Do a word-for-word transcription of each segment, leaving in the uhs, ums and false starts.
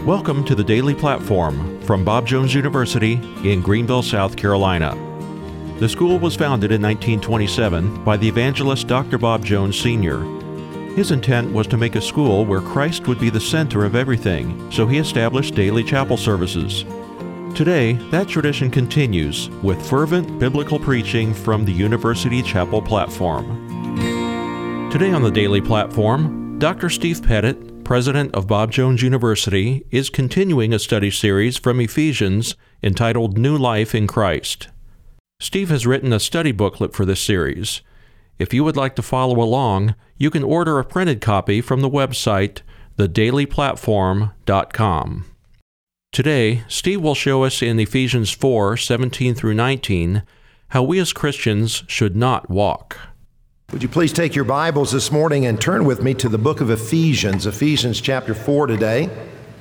Welcome to the Daily Platform from Bob Jones University in Greenville, South Carolina. The school was founded in nineteen twenty-seven by the evangelist Doctor Bob Jones Senior His intent was to make a school where Christ would be the center of everything, so he established daily chapel services. Today, that tradition continues with fervent biblical preaching from the University Chapel platform. Today on the Daily Platform, Doctor Steve Pettit, president of Bob Jones University, is continuing a study series from Ephesians entitled New Life in Christ. Steve has written a study booklet for this series. If you would like to follow along, you can order a printed copy from the website the daily platform dot com. Today, Steve will show us in Ephesians four, seventeen through nineteen, how we as Christians should not walk. Would you please take your Bibles this morning and turn with me to the book of Ephesians, Ephesians chapter four today.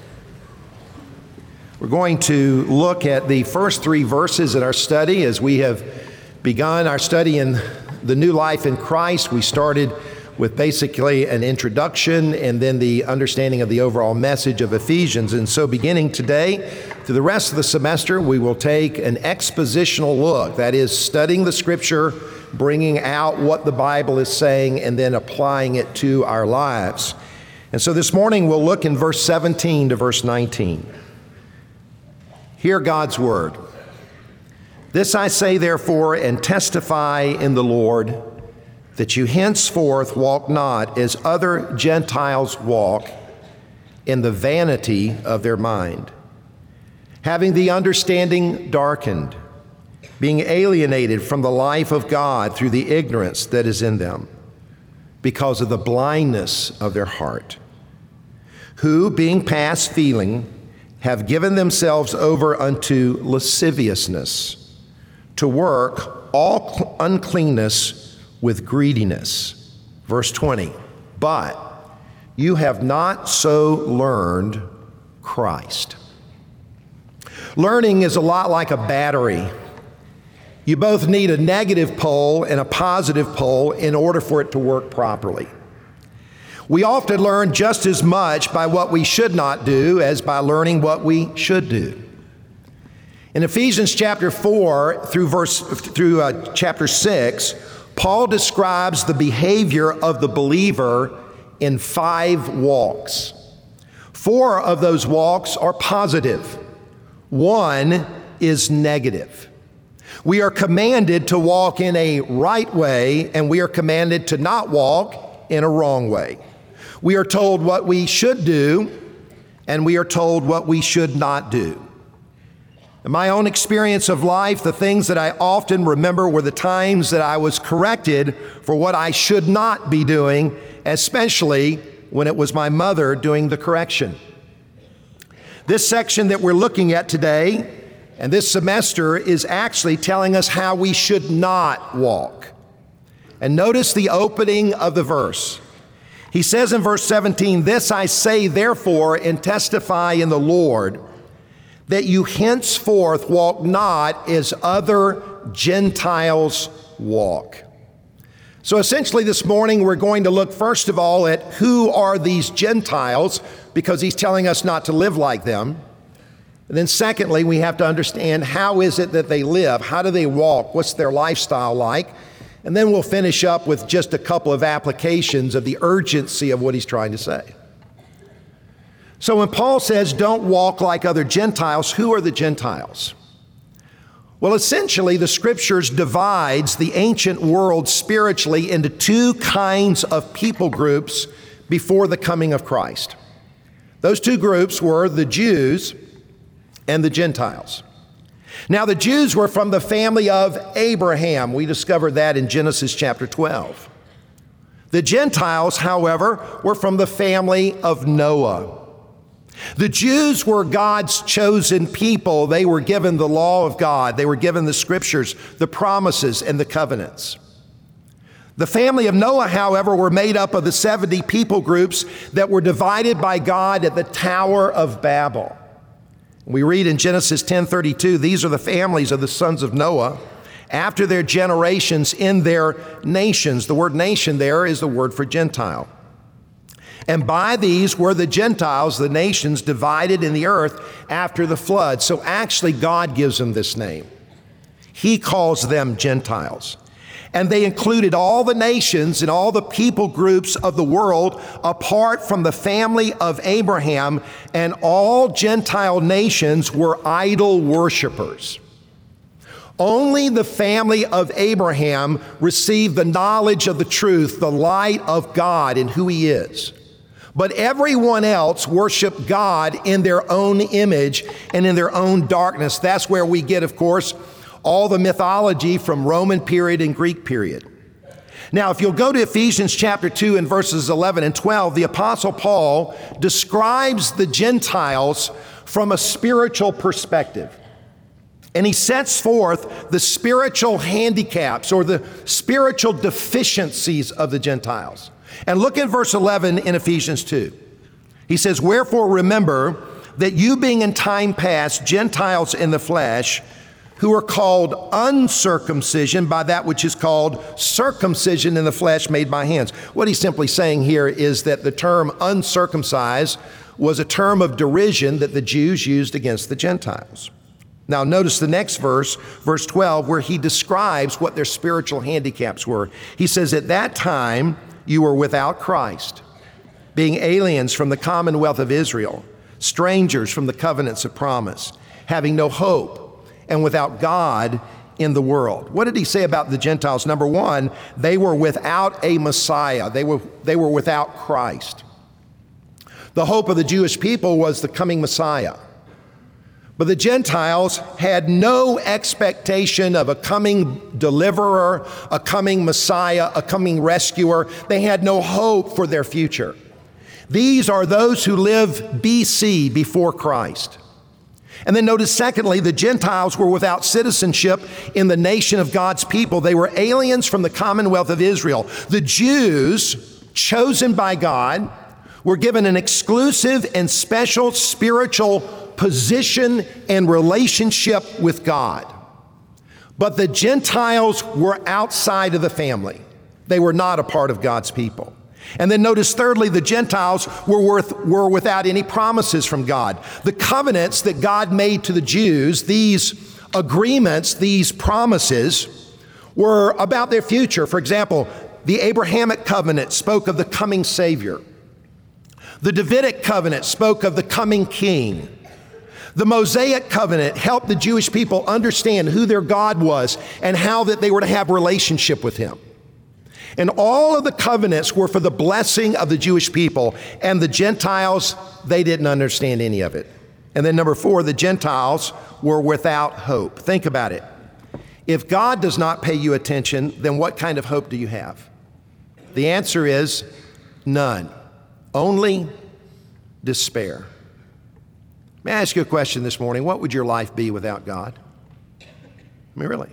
We're going to look at the first three verses in our study as we have begun our study in the new life in Christ. We started with basically an introduction and then the understanding of the overall message of Ephesians. And so beginning today, through the rest of the semester, we will take an expositional look, that is, studying the Scripture, bringing out what the Bible is saying, and then applying it to our lives. And so this morning, we'll look in verse seventeen to verse nineteen. Hear God's word. This I say, therefore, and testify in the Lord, that you henceforth walk not as other Gentiles walk, in the vanity of their mind, having the understanding darkened, being alienated from the life of God through the ignorance that is in them, because of the blindness of their heart, who, being past feeling, have given themselves over unto lasciviousness, to work all uncleanness with greediness. Verse twenty, but you have not so learned Christ. Learning is a lot like a battery. You both need a negative pole and a positive pole in order for it to work properly. We often learn just as much by what we should not do as by learning what we should do. In Ephesians chapter four through verse through uh, chapter six, Paul describes the behavior of the believer in five walks. Four of those walks are positive. One is negative. We are commanded to walk in a right way, and we are commanded to not walk in a wrong way. We are told what we should do, and we are told what we should not do. In my own experience of life, the things that I often remember were the times that I was corrected for what I should not be doing, especially when it was my mother doing the correction. This section that we're looking at today and this semester is actually telling us how we should not walk. And notice the opening of the verse. He says in verse seventeen, this I say therefore and testify in the Lord, that you henceforth walk not as other Gentiles walk. So essentially this morning we're going to look first of all at who are these Gentiles, because he's telling us not to live like them. And then secondly, we have to understand how is it that they live? How do they walk? What's their lifestyle like? And then we'll finish up with just a couple of applications of the urgency of what he's trying to say. So when Paul says, don't walk like other Gentiles, who are the Gentiles? Well, essentially, the Scriptures divides the ancient world spiritually into two kinds of people groups before the coming of Christ. Those two groups were the Jews and the Gentiles. Now, the Jews were from the family of Abraham. We discovered that in Genesis chapter twelve. The Gentiles, however, were from the family of Noah. The Jews were God's chosen people. They were given the law of God. They were given the Scriptures, the promises, and the covenants. The family of Noah, however, were made up of the seventy people groups that were divided by God at the Tower of Babel. We read in Genesis ten thirty-two, these are the families of the sons of Noah after their generations in their nations. The word nation there is the word for Gentile. And by these were the Gentiles, the nations divided in the earth after the flood. So actually God gives them this name. He calls them Gentiles. And they included all the nations and all the people groups of the world apart from the family of Abraham, and all Gentile nations were idol worshipers. Only the family of Abraham received the knowledge of the truth, the light of God and who He is. But everyone else worshiped God in their own image and in their own darkness. That's where we get, of course, all the mythology from Roman period and Greek period. Now, if you'll go to Ephesians chapter two and verses eleven and twelve, the Apostle Paul describes the Gentiles from a spiritual perspective. And he sets forth the spiritual handicaps or the spiritual deficiencies of the Gentiles. And look at verse eleven in Ephesians two. He says, "Wherefore remember that you being in time past Gentiles in the flesh, who are called uncircumcision by that which is called circumcision in the flesh made by hands." What he's simply saying here is that the term uncircumcised was a term of derision that the Jews used against the Gentiles. Now notice the next verse, verse twelve, where he describes what their spiritual handicaps were. He says, "At that time you were without Christ, being aliens from the commonwealth of Israel, strangers from the covenants of promise, having no hope, and without God in the world." What did he say about the Gentiles? Number one, they were without a Messiah. They were, they were without Christ. The hope of the Jewish people was the coming Messiah. But the Gentiles had no expectation of a coming deliverer, a coming Messiah, a coming rescuer. They had no hope for their future. These are those who live B C, before Christ. And then notice, secondly, the Gentiles were without citizenship in the nation of God's people. They were aliens from the commonwealth of Israel. The Jews, chosen by God, were given an exclusive and special spiritual position and relationship with God. But the Gentiles were outside of the family. They were not a part of God's people. And then notice, thirdly, the Gentiles were, worth, were without any promises from God. The covenants that God made to the Jews, these agreements, these promises, were about their future. For example, the Abrahamic covenant spoke of the coming Savior. The Davidic covenant spoke of the coming king. The Mosaic covenant helped the Jewish people understand who their God was and how that they were to have relationship with Him. And all of the covenants were for the blessing of the Jewish people, and the Gentiles, they didn't understand any of it. And then number four, the Gentiles were without hope. Think about it. If God does not pay you attention, then what kind of hope do you have? The answer is none. Only despair. May I ask you a question this morning? What would your life be without God? I mean, really.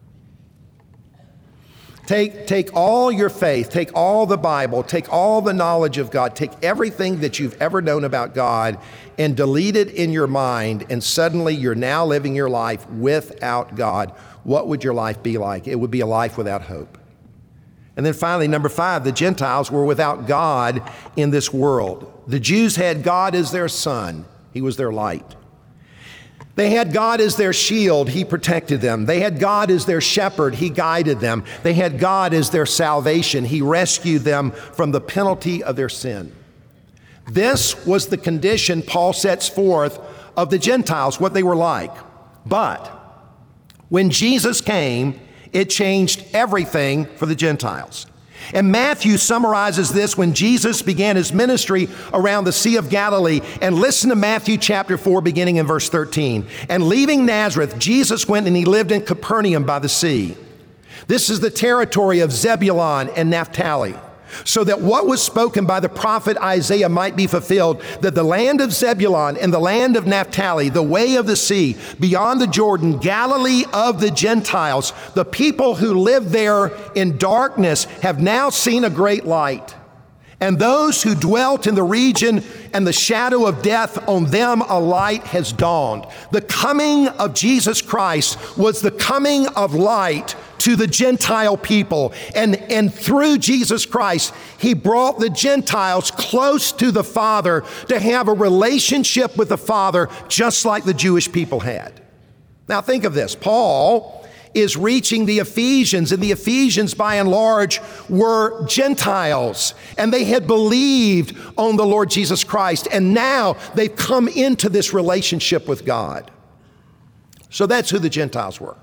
Take, take all your faith, take all the Bible, take all the knowledge of God, take everything that you've ever known about God and delete it in your mind, and suddenly you're now living your life without God. What would your life be like? It would be a life without hope. And then finally, number five, the Gentiles were without God in this world. The Jews had God as their sun. He was their light. They had God as their shield. He protected them. They had God as their shepherd. He guided them. They had God as their salvation. He rescued them from the penalty of their sin. This was the condition Paul sets forth of the Gentiles, what they were like. But when Jesus came, it changed everything for the Gentiles. And Matthew summarizes this when Jesus began his ministry around the Sea of Galilee. And listen to Matthew chapter four, beginning in verse thirteen. "And leaving Nazareth, Jesus went and he lived in Capernaum by the sea. This is the territory of Zebulun and Naphtali, so that what was spoken by the prophet Isaiah might be fulfilled, that the land of Zebulun and the land of Naphtali, the way of the sea, beyond the Jordan, Galilee of the Gentiles, the people who lived there in darkness have now seen a great light. And those who dwelt in the region and the shadow of death, on them a light has dawned." The coming of Jesus Christ was the coming of light to the Gentile people. And, and through Jesus Christ, he brought the Gentiles close to the Father to have a relationship with the Father just like the Jewish people had. Now think of this. Paul is reaching the Ephesians, and the Ephesians by and large were Gentiles, and they had believed on the Lord Jesus Christ, and now they've come into this relationship with God. So that's who the Gentiles were.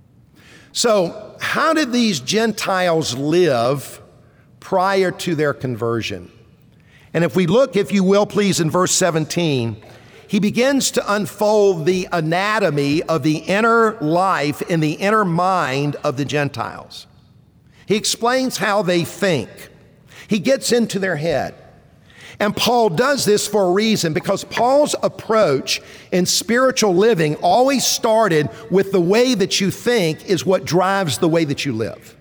So how did these Gentiles live prior to their conversion? And if we look, if you will, please, in verse seventeen, he begins to unfold the anatomy of the inner life and the inner mind of the Gentiles. He explains how they think. He gets into their head. And Paul does this for a reason, because Paul's approach in spiritual living always started with the way that you think is what drives the way that you live.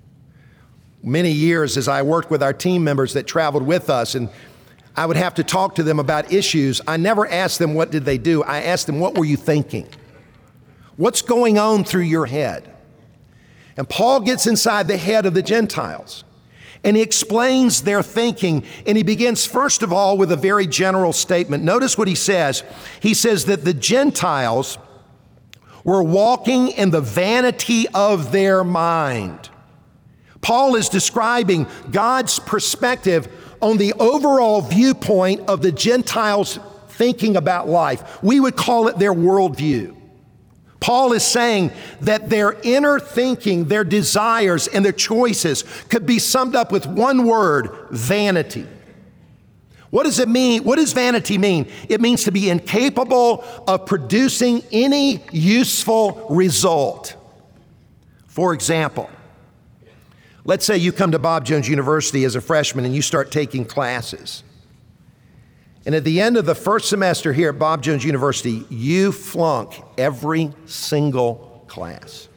Many years as I worked with our team members that traveled with us, and I would have to talk to them about issues, I never asked them what did they do. I asked them, what were you thinking? What's going on through your head? And Paul gets inside the head of the Gentiles, and he explains their thinking, and he begins first of all with a very general statement. Notice what he says. He says that the Gentiles were walking in the vanity of their mind. Paul is describing God's perspective on the overall viewpoint of the Gentiles thinking about life. We would call it their worldview. Paul is saying that their inner thinking, their desires, and their choices could be summed up with one word: vanity. What does it mean? What does vanity mean? It means to be incapable of producing any useful result. For example, let's say you come to Bob Jones University as a freshman and you start taking classes. And at the end of the first semester here at Bob Jones University, you flunk every single class.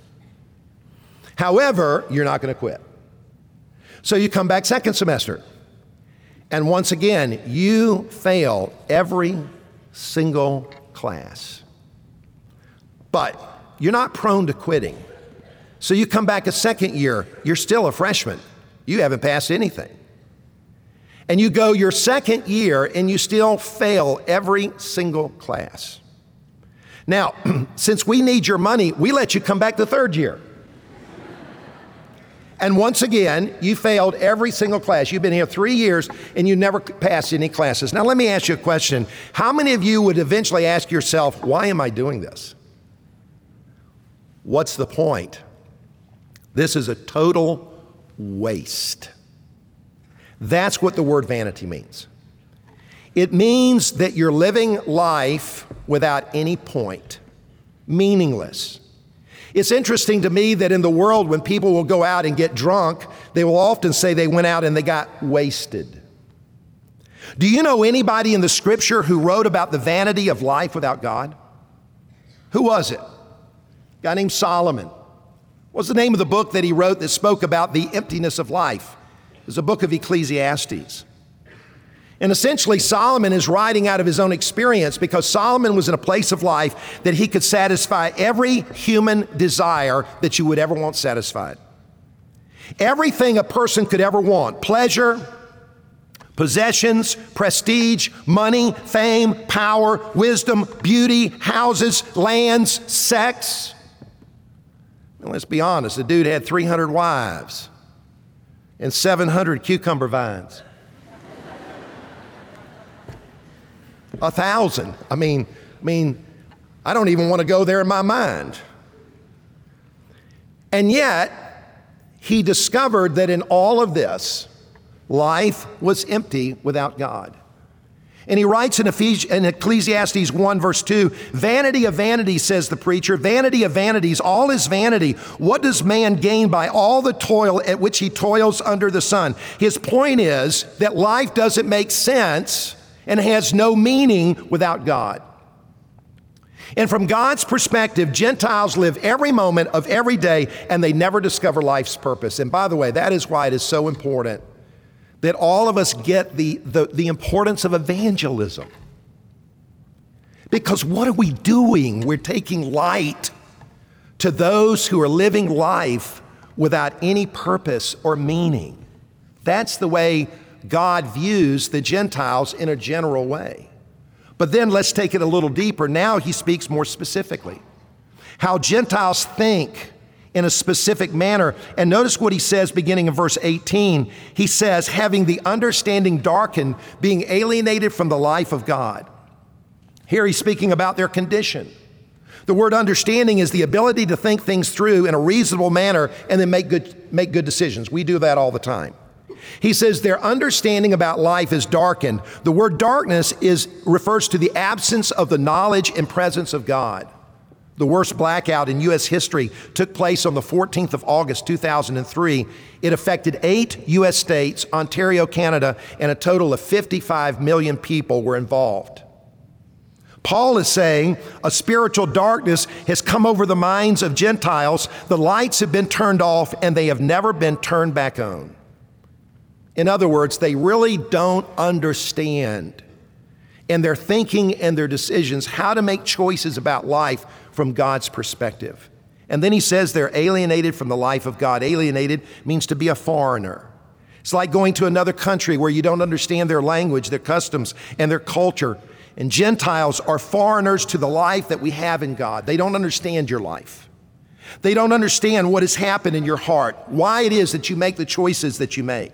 However, you're not going to quit. So you come back second semester, and once again, you fail every single class. But you're not prone to quitting. So you come back a second year, you're still a freshman. You haven't passed anything. And you go your second year and you still fail every single class. Now, since we need your money, we let you come back the third year. And once again, you failed every single class. You've been here three years and you never passed any classes. Now let me ask you a question. How many of you would eventually ask yourself, why am I doing this? What's the point? This is a total waste. That's what the word vanity means. It means that you're living life without any point, meaningless. It's interesting to me that in the world, when people will go out and get drunk, they will often say they went out and they got wasted. Do you know anybody in the scripture who wrote about the vanity of life without God? Who was it? A guy named Solomon. What's the name of the book that he wrote that spoke about the emptiness of life? It was the book of Ecclesiastes. And essentially, Solomon is writing out of his own experience, because Solomon was in a place of life that he could satisfy every human desire that you would ever want satisfied. Everything a person could ever want: pleasure, possessions, prestige, money, fame, power, wisdom, beauty, houses, lands, sex. Now, let's be honest, the dude had three hundred wives and seven hundred cucumber vines. A thousand. I mean, I mean, I don't even want to go there in my mind. And yet, he discovered that in all of this, life was empty without God. And he writes in, Ephes- in Ecclesiastes one verse two, "Vanity of vanities, says the preacher, vanity of vanities, all is vanity. What does man gain by all the toil at which he toils under the sun?" His point is that life doesn't make sense and has no meaning without God. And from God's perspective, Gentiles live every moment of every day, and they never discover life's purpose. And by the way, that is why it is so important that all of us get the, the, the importance of evangelism. Because what are we doing? We're taking light to those who are living life without any purpose or meaning. That's the way God views the Gentiles in a general way. But then let's take it a little deeper. Now he speaks more specifically. How Gentiles think in a specific manner. And notice what he says beginning in verse eighteen. He says, having the understanding darkened, being alienated from the life of God. Here he's speaking about their condition. The word understanding is the ability to think things through in a reasonable manner and then make good, make good decisions. We do that all the time. He says their understanding about life is darkened. The word darkness is refers to the absence of the knowledge and presence of God. The worst blackout in U S history took place on the fourteenth of August, two thousand three. It affected eight U S states, Ontario, Canada, and a total of fifty-five million people were involved. Paul is saying a spiritual darkness has come over the minds of Gentiles. The lights have been turned off and they have never been turned back on. In other words, they really don't understand in their thinking and their decisions how to make choices about life from God's perspective. And then he says they're alienated from the life of God. Alienated means to be a foreigner. It's like going to another country where you don't understand their language, their customs, and their culture. And Gentiles are foreigners to the life that we have in God. They don't understand your life. They don't understand what has happened in your heart, why it is that you make the choices that you make.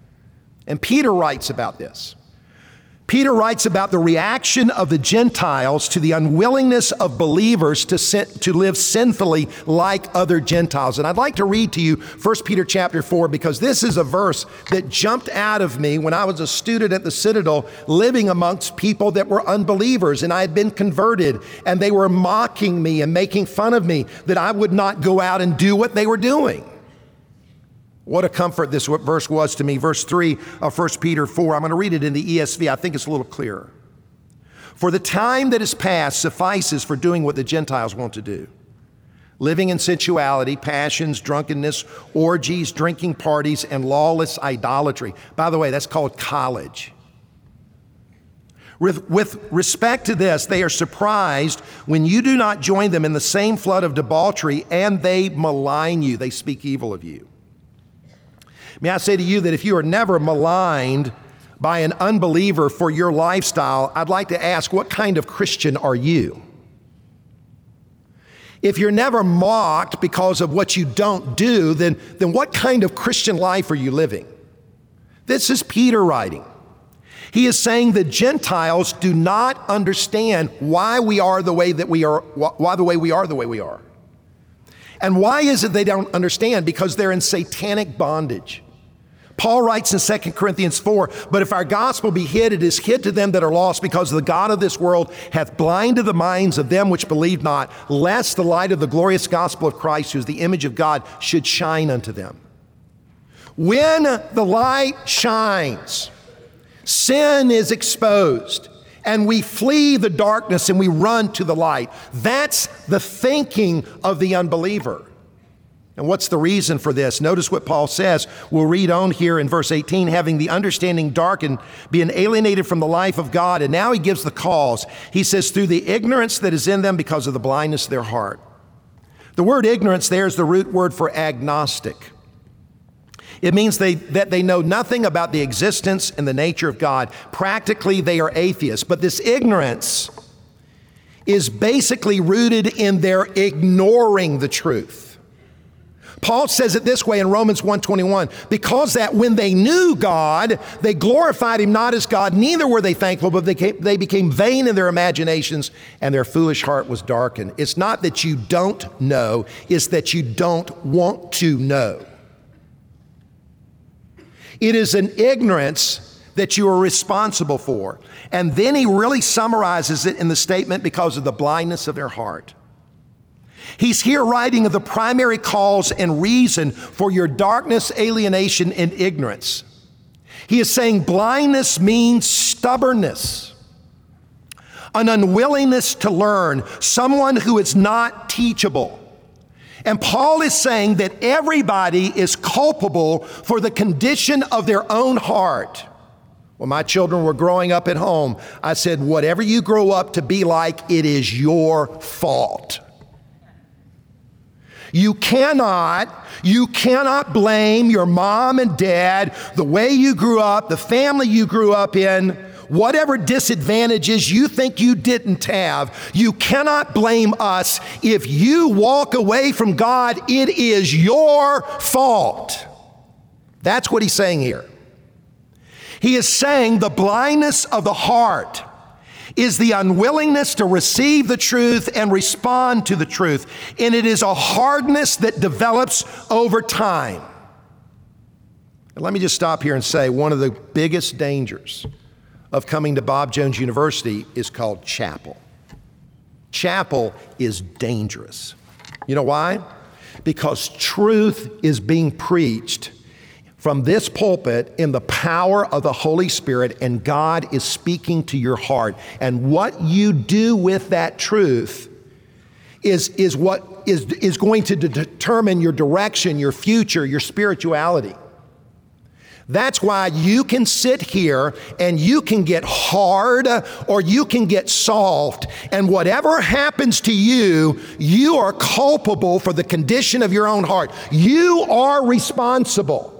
And Peter writes about this. Peter writes about the reaction of the Gentiles to the unwillingness of believers to, sin, to live sinfully like other Gentiles. And I'd like to read to you First Peter chapter four, because this is a verse that jumped out of me when I was a student at the Citadel living amongst people that were unbelievers, and I had been converted, and they were mocking me and making fun of me that I would not go out and do what they were doing. What a comfort this verse was to me. Verse three of First Peter four. I'm going to read it in the E S V. I think it's a little clearer. For the time that is past suffices for doing what the Gentiles want to do. Living in sensuality, passions, drunkenness, orgies, drinking parties, and lawless idolatry. By the way, that's called college. With, with respect to this, they are surprised when you do not join them in the same flood of debauchery, and they malign you. They speak evil of you. May I say to you that if you are never maligned by an unbeliever for your lifestyle, I'd like to ask, what kind of Christian are you? If you're never mocked because of what you don't do, then, then what kind of Christian life are you living? This is Peter writing. He is saying that Gentiles do not understand why we are the way that we are, why the way we are the way we are. And why is it they don't understand? Because they're in satanic bondage. Paul writes in Second Corinthians four, but if our gospel be hid, it is hid to them that are lost, because the God of this world hath blinded the minds of them which believe not, lest the light of the glorious gospel of Christ, who is the image of God, should shine unto them. When the light shines, sin is exposed, and we flee the darkness and we run to the light. That's the thinking of the unbeliever. And what's the reason for this? Notice what Paul says. We'll read on here in verse eighteen, having the understanding darkened, being alienated from the life of God. And now he gives the cause. He says, through the ignorance that is in them because of the blindness of their heart. The word ignorance there is the root word for agnostic. It means they, that they know nothing about the existence and the nature of God. Practically, they are atheists. But this ignorance is basically rooted in their ignoring the truth. Paul says it this way in Romans one twenty-one, because that when they knew God, they glorified him not as God, neither were they thankful, but they, came, they became vain in their imaginations, and their foolish heart was darkened. It's not that you don't know, it's that you don't want to know. It is an ignorance that you are responsible for. And then he really summarizes it in the statement, because of the blindness of their heart. He's here writing of the primary cause and reason for your darkness, alienation, and ignorance. He is saying blindness means stubbornness, an unwillingness to learn, someone who is not teachable. And Paul is saying that everybody is culpable for the condition of their own heart. When my children were growing up at home, I said, whatever you grow up to be like, it is your fault. You cannot, you cannot blame your mom and dad, the way you grew up, the family you grew up in, whatever disadvantages you think you didn't have. You cannot blame us. If you walk away from God, it is your fault. That's what he's saying here. He is saying the blindness of the heart is the unwillingness to receive the truth and respond to the truth. And it is a hardness that develops over time. And let me just stop here and say one of the biggest dangers of coming to Bob Jones University is called chapel. Chapel is dangerous. You know why? Because truth is being preached from this pulpit in the power of the Holy Spirit, and God is speaking to your heart. And what you do with that truth is, is what is, is going to de- determine your direction, your future, your spirituality. That's why you can sit here and you can get hard or you can get soft, and whatever happens to you, you are culpable for the condition of your own heart. You are responsible.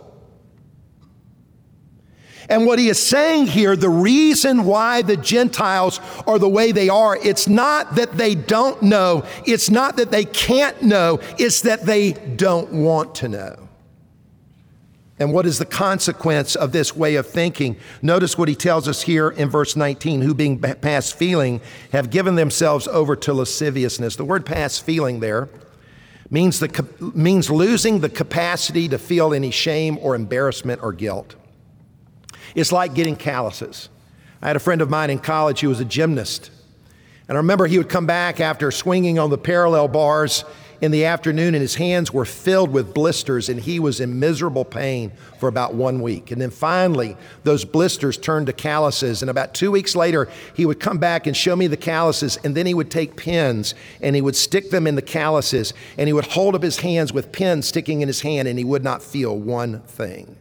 And what he is saying here, the reason why the Gentiles are the way they are, it's not that they don't know, it's not that they can't know, it's that they don't want to know. And what is the consequence of this way of thinking? Notice what he tells us here in verse nineteen, who being past feeling have given themselves over to lasciviousness. The word past feeling there means, the, means losing the capacity to feel any shame or embarrassment or guilt. It's like getting calluses. I had a friend of mine in college who was a gymnast. And I remember he would come back after swinging on the parallel bars in the afternoon, and his hands were filled with blisters, and he was in miserable pain for about one week. And then finally, those blisters turned to calluses. And about two weeks later, he would come back and show me the calluses, and then he would take pins and he would stick them in the calluses, and he would hold up his hands with pins sticking in his hand, and he would not feel one thing.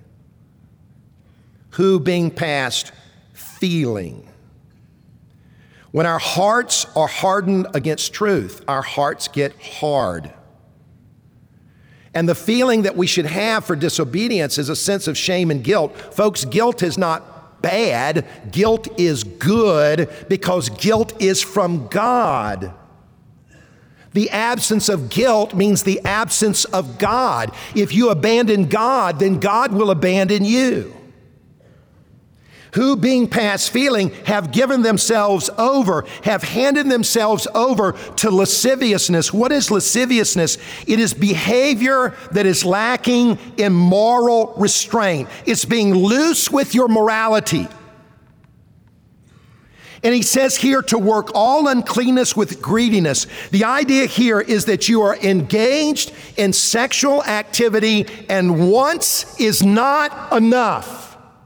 Who being past feeling. When our hearts are hardened against truth, our hearts get hard. And the feeling that we should have for disobedience is a sense of shame and guilt. Folks, guilt is not bad. Guilt is good because guilt is from God. The absence of guilt means the absence of God. If you abandon God, then God will abandon you. Who being past feeling have given themselves over, have handed themselves over to lasciviousness. What is lasciviousness? It is behavior that is lacking in moral restraint. It's being loose with your morality. And he says here to work all uncleanness with greediness. The idea here is that you are engaged in sexual activity, and once is not enough.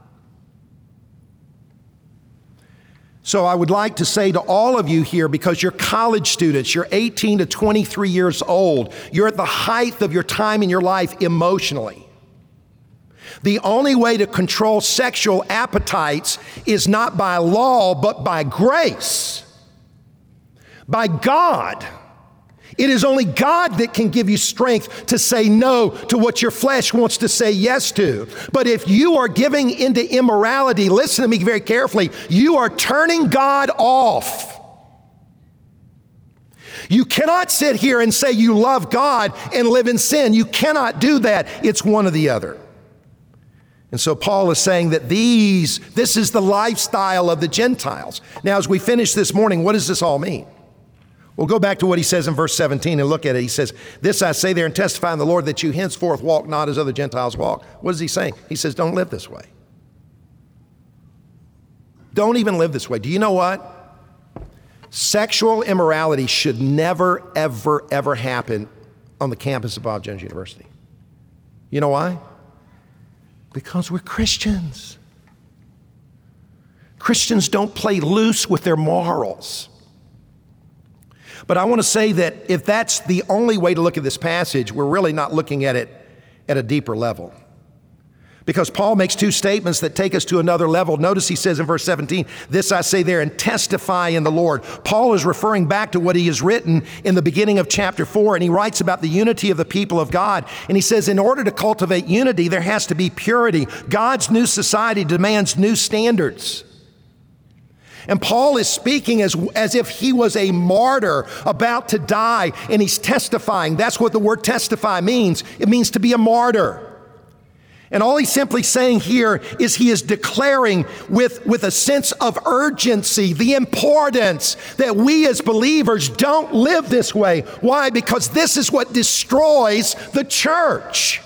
So I would like to say to all of you here, because you're college students, you're eighteen to twenty-three years old, you're at the height of your time in your life emotionally. The only way to control sexual appetites is not by law, but by grace, by God. It is only God that can give you strength to say no to what your flesh wants to say yes to. But if you are giving into immorality, listen to me very carefully, you are turning God off. You cannot sit here and say you love God and live in sin. You cannot do that. It's one or the other. And so Paul is saying that these, this is the lifestyle of the Gentiles. Now, as we finish this morning, what does this all mean? We'll go back to what he says in verse seventeen and look at it. He says, this I say there and testify in the Lord that you henceforth walk not as other Gentiles walk. What is he saying? He says, don't live this way. Don't even live this way. Do you know what? Sexual immorality should never, ever, ever happen on the campus of Bob Jones University. You know why? Because we're Christians. Christians don't play loose with their morals. But I want to say that if that's the only way to look at this passage, we're really not looking at it at a deeper level. Because Paul makes two statements that take us to another level. Notice he says in verse seventeen, this I say there, and testify in the Lord. Paul is referring back to what he has written in the beginning of chapter four, and he writes about the unity of the people of God. And he says, in order to cultivate unity, there has to be purity. God's new society demands new standards. And Paul is speaking as, as if he was a martyr about to die, and he's testifying. That's what the word testify means. It means to be a martyr. And all he's simply saying here is he is declaring with, with a sense of urgency the importance that we as believers don't live this way. Why? Because this is what destroys the church.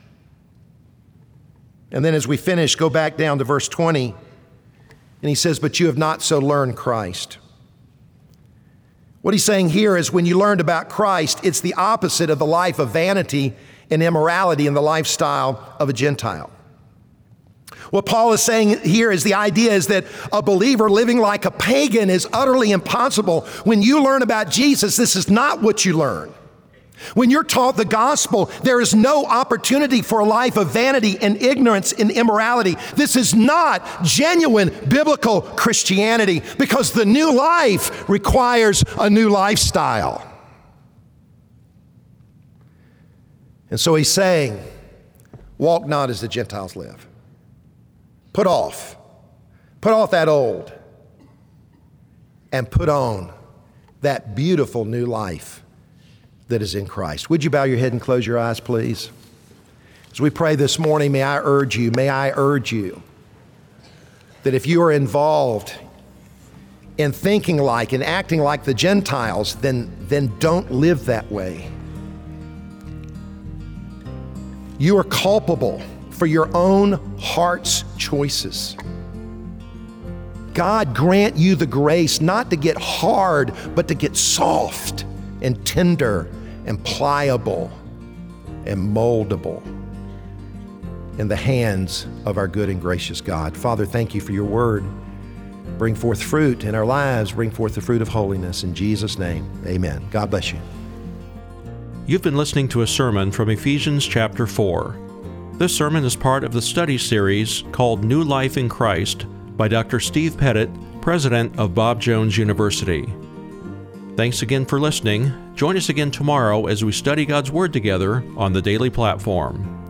And then as we finish, go back down to verse twenty, and he says, but you have not so learned Christ. What he's saying here is when you learned about Christ, it's the opposite of the life of vanity and immorality in the lifestyle of a Gentile. What Paul is saying here is the idea is that a believer living like a pagan is utterly impossible. When you learn about Jesus, this is not what you learn. When you're taught the gospel, there is no opportunity for a life of vanity and ignorance and immorality. This is not genuine biblical Christianity, because the new life requires a new lifestyle. And so he's saying, walk not as the Gentiles live. Put off. Put off that old and put on that beautiful new life that is in Christ. Would you bow your head and close your eyes, please? As we pray this morning, may I urge you, may I urge you that if you are involved in thinking like and acting like the Gentiles, then, then don't live that way. You are culpable for your own heart's choices. God grant you the grace not to get hard, but to get soft and tender and pliable and moldable in the hands of our good and gracious God. Father, thank you for your word. Bring forth fruit in our lives. Bring forth the fruit of holiness. In Jesus' name, amen. God bless you. You've been listening to a sermon from Ephesians chapter four. This sermon is part of the study series called New Life in Christ by Doctor Steve Pettit, president of Bob Jones University. Thanks again for listening. Join us again tomorrow as we study God's Word together on the Daily Platform.